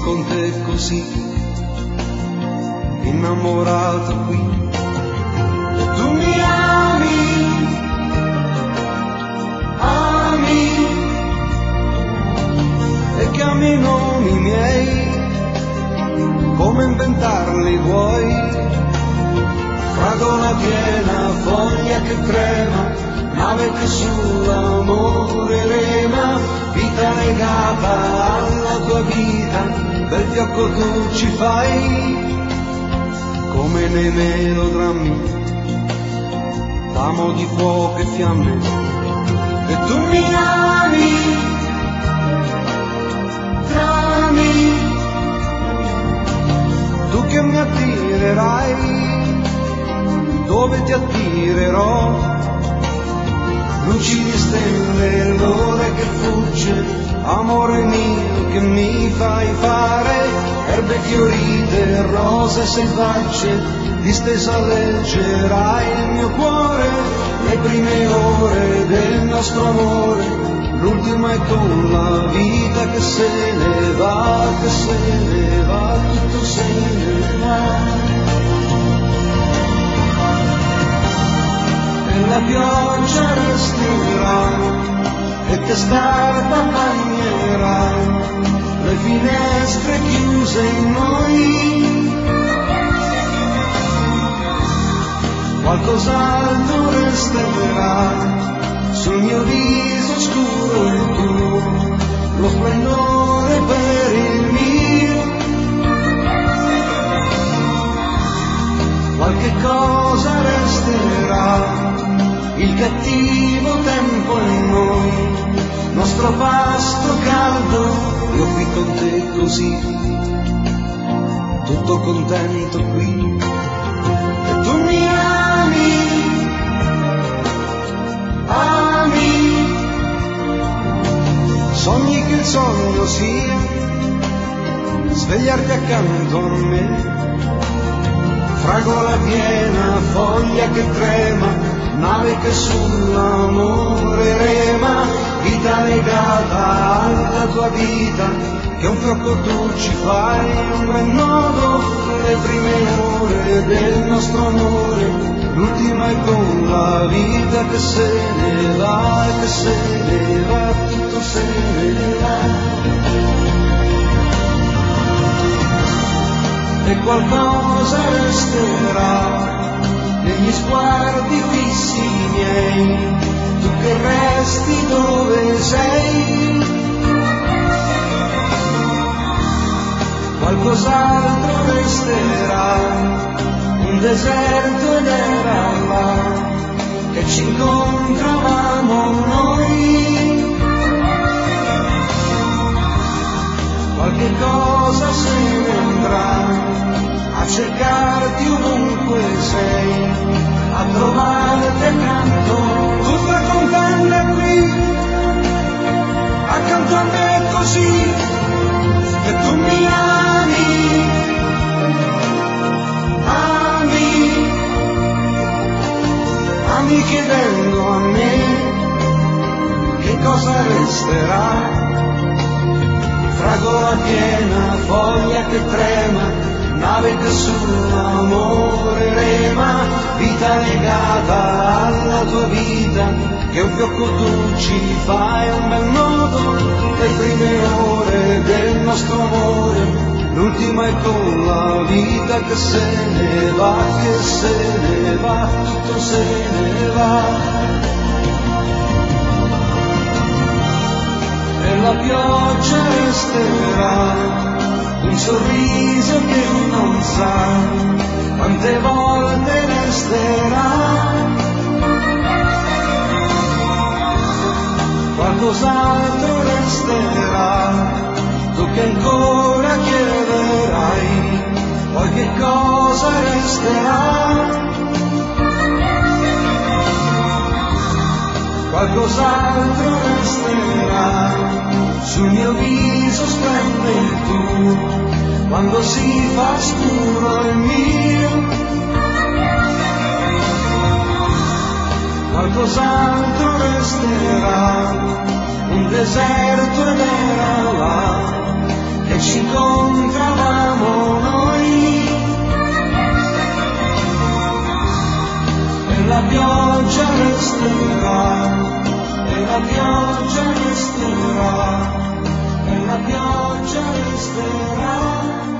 con te così, innamorato qui. Tu mi ami, ami, e chiami i nomi miei, come inventarli vuoi. Fragola piena, foglia che trema, nave che sull'amore rema, vita legata alla tua vita, bel fiocco tu ci fai, come nei melodrammi, l'amo di fuoco e fiamme, e tu mi ami, trami, tu che mi attirerai, dove ti attirerò, luci di stelle, l'ore che fugge, amore mio che mi fai fare, erbe fiorite, rose selvagge, distesa leggerai il mio cuore, le prime ore del nostro amore, l'ultima è con la vita che se ne va, che se ne va, tutto se ne va. E la pioggia resterà e testarda bagnerà le finestre chiuse in noi, qualcos'altro resterà sul mio viso scuro il tuo, lo splendore per il mio, qualche cosa resterà, il cattivo tempo in noi, nostro pasto caldo, io qui con te così, tutto contento qui, e tu mi ami, ami, sogni che il sogno sia, svegliarti accanto a me, fragola piena, foglia che trema, nave che sull'amore rema, vita legata alla tua vita, che un fiocco tu ci fai, un bel nodo, le prime ore del nostro amore, l'ultima è con la vita che se ne va, che se ne va, tutto se ne va. E qualcosa resterà negli sguardi fissi miei, tu che resti dove sei, qualcos'altro resterà, un deserto ed era là, che ci incontravamo noi, qualche cosa se ne andrà, a cercarti ovunque sei, a trovarti accanto, tutta contenta qui, accanto a me così, che tu mi ami, ami, ami chiedendo a me, che cosa resterà, fragola piena, foglia che trema, nave che sull'amore rema, vita legata alla tua vita, che un fiocco tu ci fai, un bel nodo, le prime ore del nostro amore, l'ultima è con la vita che se ne va, che se ne va, tutto se ne va. E la pioggia resterà, un sorriso che non sa quante volte resterà, qualcos'altro resterà, tu che ancora chiederai, qualche cosa resterà, qualcos'altro resterà, sul mio viso splende il tuo, quando si fa scuro il mio, qualcos'altro resterà, un deserto ed era là, che ci incontravamo noi, e la pioggia resterà, e la pioggia resterà, e la pioggia resterà.